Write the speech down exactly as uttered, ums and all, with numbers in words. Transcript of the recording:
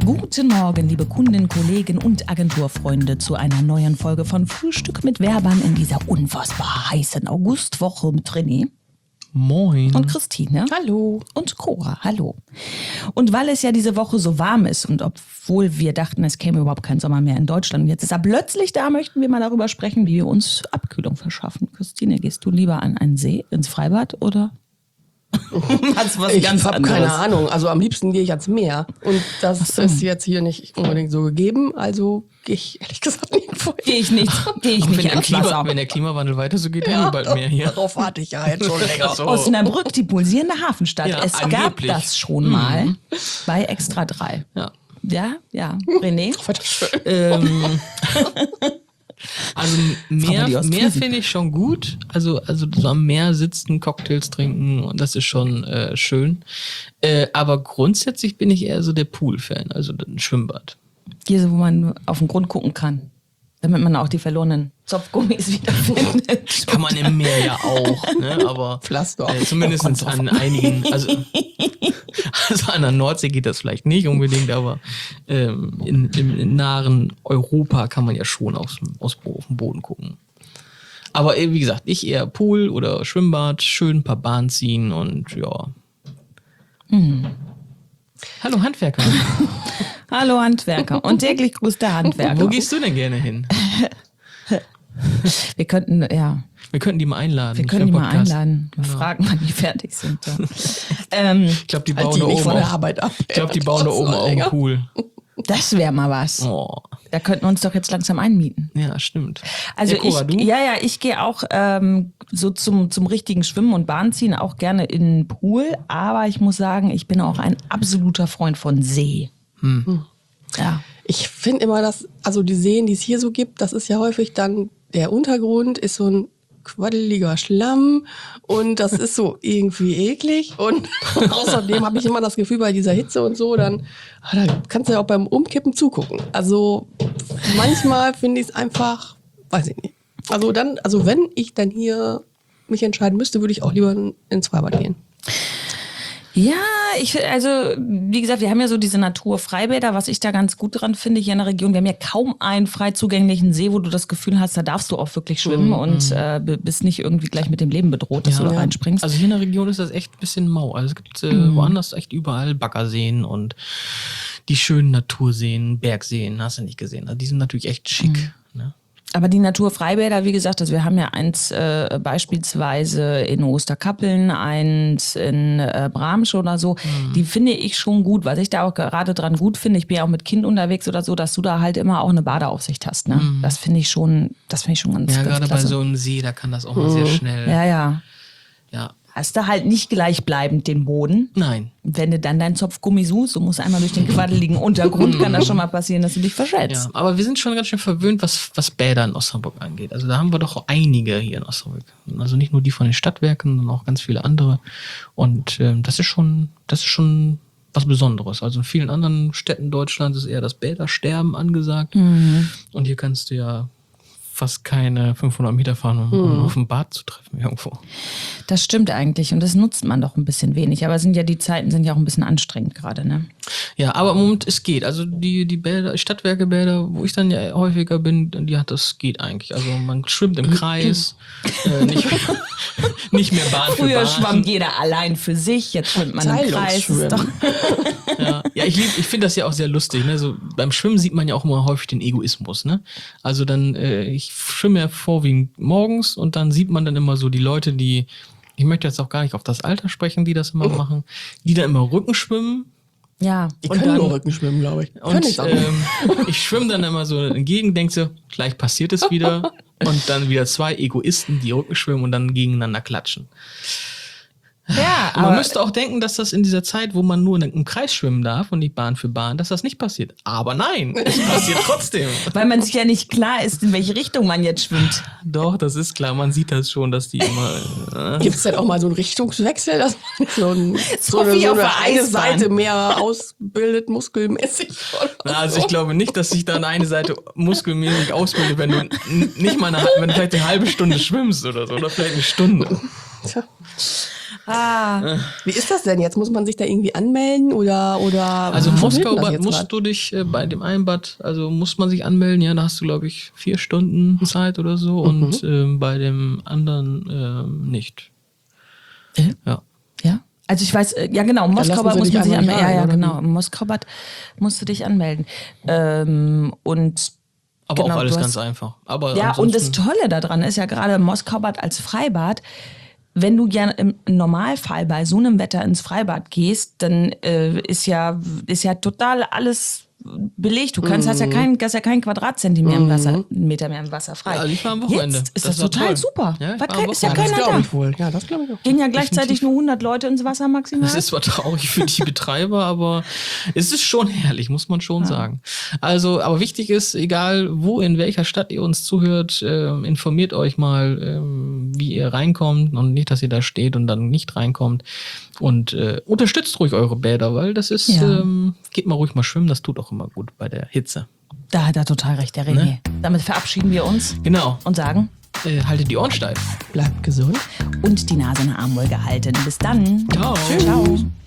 Guten Morgen, liebe Kunden, Kollegen und Agenturfreunde zu einer neuen Folge von Frühstück mit Werbern in dieser unfassbar heißen Augustwoche mit René. Moin. Und Christine. Hallo. Und Cora. Hallo. Und weil es ja diese Woche so warm ist und obwohl wir dachten, es käme überhaupt kein Sommer mehr in Deutschland und jetzt ist er plötzlich da, möchten wir mal darüber sprechen, wie wir uns Abkühlung verschaffen. Christine, gehst du lieber an einen See, ins Freibad oder? Was, was ich habe keine Ahnung. Also am liebsten gehe ich ans Meer. Und das so. ist jetzt hier nicht unbedingt so gegeben. Also gehe ich ehrlich gesagt nirgendwo hin. Gehe ich nicht. Gehe ich nicht wenn, der ans Klima, Wasser. wenn der Klimawandel weiter so geht, ja, haben wir bald mehr hier. Darauf warte ich ja jetzt schon länger. So. Osnabrück, die pulsierende Hafenstadt. Ja, es angeblich. gab das schon mal mhm. bei Extra drei. Ja, ja. ja. René? ähm, also Meer, Meer finde ich schon gut. Also, also so am Meer sitzen, Cocktails trinken und das ist schon äh, schön. Äh, aber grundsätzlich bin ich eher so der Pool-Fan, also ein Schwimmbad. Hier so, wo man auf den Grund gucken kann, damit man auch die verlorenen Zopfgummis wiederfindet. Kann man im Meer ja auch, ne? Aber Pflaster. Äh, zumindest an einigen, also, also an der Nordsee geht das vielleicht nicht unbedingt, aber ähm, in, im, im nahen Europa kann man ja schon aus, aus, auf den Boden gucken. Aber äh, wie gesagt, ich eher Pool oder Schwimmbad, schön ein paar Bahnen ziehen und ja. Hm. Hallo Handwerker. Hallo Handwerker und täglich grüßt der Handwerker. Wo gehst du denn gerne hin? Wir könnten, ja. Wir könnten die mal einladen. Wir können die mal einladen. Genau. Fragen, wann die fertig sind. So. ähm, ich glaube, die bauen halt die da oben von der auch, Arbeit ab. Ich glaube, die bauen da oben auch einen Pool. Das wäre mal was. Oh. Da könnten wir uns doch jetzt langsam einmieten. Ja, stimmt. Also ja, Cora, ich, du? ja, ja, ich gehe auch ähm, so zum, zum richtigen Schwimmen und Bahnziehen auch gerne in den Pool. Aber ich muss sagen, ich bin auch ein absoluter Freund von See. Hm. Ja. Ich finde immer, dass, also die Seen, die es hier so gibt, das ist ja häufig dann, der Untergrund ist so ein quaddeliger Schlamm und das ist so irgendwie eklig und außerdem habe ich immer das Gefühl, bei dieser Hitze und so, dann ah, da kannst du ja auch beim Umkippen zugucken. Also manchmal finde ich es einfach, weiß ich nicht. Also dann, also wenn ich dann hier mich entscheiden müsste, würde ich auch lieber ins Freibad gehen. Ja, ich also wie gesagt, wir haben ja so diese Naturfreibäder, was ich da ganz gut dran finde hier in der Region. Wir haben ja kaum einen frei zugänglichen See, wo du das Gefühl hast, da darfst du auch wirklich schwimmen mhm. und äh, bist nicht irgendwie gleich mit dem Leben bedroht, dass ja, du da ja. reinspringst. Also hier in der Region ist das echt ein bisschen mau. Also es gibt äh, mhm. woanders echt überall Baggerseen und die schönen Naturseen, Bergseen, hast du nicht gesehen. Also die sind natürlich echt schick, mhm. ne? Aber die Naturfreibäder, wie gesagt, also wir haben ja eins äh, beispielsweise in Osterkappeln, eins in äh, Bramsch oder so, mhm. die finde ich schon gut, was ich da auch gerade dran gut finde, ich bin ja auch mit Kind unterwegs oder so, dass du da halt immer auch eine Badeaufsicht hast, ne? Mhm. Das finde ich schon, das finde ich schon ganz, ja, ganz gerade klasse. bei so einem See, da kann das auch mal mhm. sehr schnell. Ja, ja. Ja. Hast du halt nicht gleichbleibend den Boden. Nein. Wenn du dann deinen Zopfgummi suchst, du musst einmal durch den quaddeligen Untergrund, kann das schon mal passieren, dass du dich verschätzt. Ja, aber wir sind schon ganz schön verwöhnt, was, was Bäder in Osnabrück angeht. Also da haben wir doch einige hier in Osnabrück. Also nicht nur die von den Stadtwerken, sondern auch ganz viele andere. Und ähm, das ist schon, das ist schon was Besonderes. Also in vielen anderen Städten Deutschlands ist eher das Bädersterben angesagt. Mhm. Und hier kannst du ja fast keine fünfhundert Meter fahren, um mhm. auf ein Bad zu treffen irgendwo. Das stimmt eigentlich und das nutzt man doch ein bisschen wenig. Aber sind ja die Zeiten sind ja auch ein bisschen anstrengend gerade, ne? Ja, aber im Moment, es geht. Also die, die Bäder, Stadtwerkebäder, wo ich dann ja häufiger bin, die hat das geht eigentlich. Also man schwimmt im Kreis, äh, nicht, nicht mehr Bahn für Bahn. Früher schwamm jeder allein für sich, jetzt schwimmt man im Kreis. Ist doch ja, ja, ich, lieb, ich finde das ja auch sehr lustig. Ne? So, beim Schwimmen sieht man ja auch immer häufig den Egoismus. Ne? Also dann, äh, ich schwimme ja vorwiegend morgens und dann sieht man dann immer so die Leute, die, ich möchte jetzt auch gar nicht auf das Alter sprechen, die das immer machen, die da immer Rücken schwimmen. Ja, die können nur Rücken schwimmen, glaube ich. Und ich, ähm, ich schwimme dann immer so entgegen, denke so, gleich passiert es wieder. Und dann wieder zwei Egoisten, die Rücken schwimmen und dann gegeneinander klatschen. Ja, aber man müsste auch denken, dass das in dieser Zeit, wo man nur im Kreis schwimmen darf und nicht Bahn für Bahn, dass das nicht passiert. Aber nein, es passiert trotzdem. Weil man sich ja nicht klar ist, in welche Richtung man jetzt schwimmt. Doch, das ist klar. Man sieht das schon, dass die immer... Äh Gibt es denn auch mal so einen Richtungswechsel, dass man so, ein, so, so eine, so auf eine, eine Eisbahn. Seite mehr ausbildet, muskelmäßig? Na, also ich glaube nicht, dass sich dann eine Seite muskelmäßig ausbildet, wenn du n- nicht mal eine, wenn du vielleicht eine halbe Stunde schwimmst oder so, oder vielleicht eine Stunde. Tja. Ah. Wie ist das denn jetzt? Muss man sich da irgendwie anmelden oder oder? Also was Moskau wird denn das Bad jetzt musst grad? du dich äh, bei dem einen Bad, also muss man sich anmelden, ja, da hast du, glaube ich, vier Stunden Zeit oder so und ähm, bei dem anderen ähm, nicht. Äh? Ja. Ja. Also ich weiß, äh, ja genau, Moskau-Bad lassen muss sie man dich sich einfach anmelden. nicht Ja, ja, rein, oder genau. wie? Im Moskau-Bad musst du dich anmelden. Ähm, und Aber Genau, auch alles du ganz hast- einfach. Aber ja, und das ansonsten, Tolle daran ist ja gerade im Moskau-Bad als Freibad, wenn du ja im Normalfall bei so einem Wetter ins Freibad gehst, dann äh, ist ja ist ja total alles belegt. Du kannst, hast ja kein, hast ja keinen Quadratzentimeter im Wasser, Meter mehr im Wasser frei. Ja, also ich war am Wochenende. Jetzt ist Das das, war total toll. super. Ja, ich Weil war am kein- ist ja Wochenende. Das keiner glaube da. ich wohl. Ja, das glaube ich auch. Gehen ja gleichzeitig Definitiv. nur hundert Leute ins Wasser maximal. das ist zwar traurig für die Betreiber, aber es ist schon herrlich, muss man schon sagen. Also, aber wichtig ist, egal wo, in welcher Stadt ihr uns zuhört, ähm, informiert euch mal, ähm, wie ihr reinkommt und nicht, dass ihr da steht und dann nicht reinkommt. Und äh, unterstützt ruhig eure Bäder, weil das ist, Ja. ähm, geht mal ruhig mal schwimmen, das tut auch immer gut bei der Hitze. Da hat er total recht, der René. Ne? Damit verabschieden wir uns Genau. und sagen, Äh, haltet die Ohren steif. Bleibt gesund. und die Nase in der Armwoll gehalten. Bis dann. Ciao. Ciao.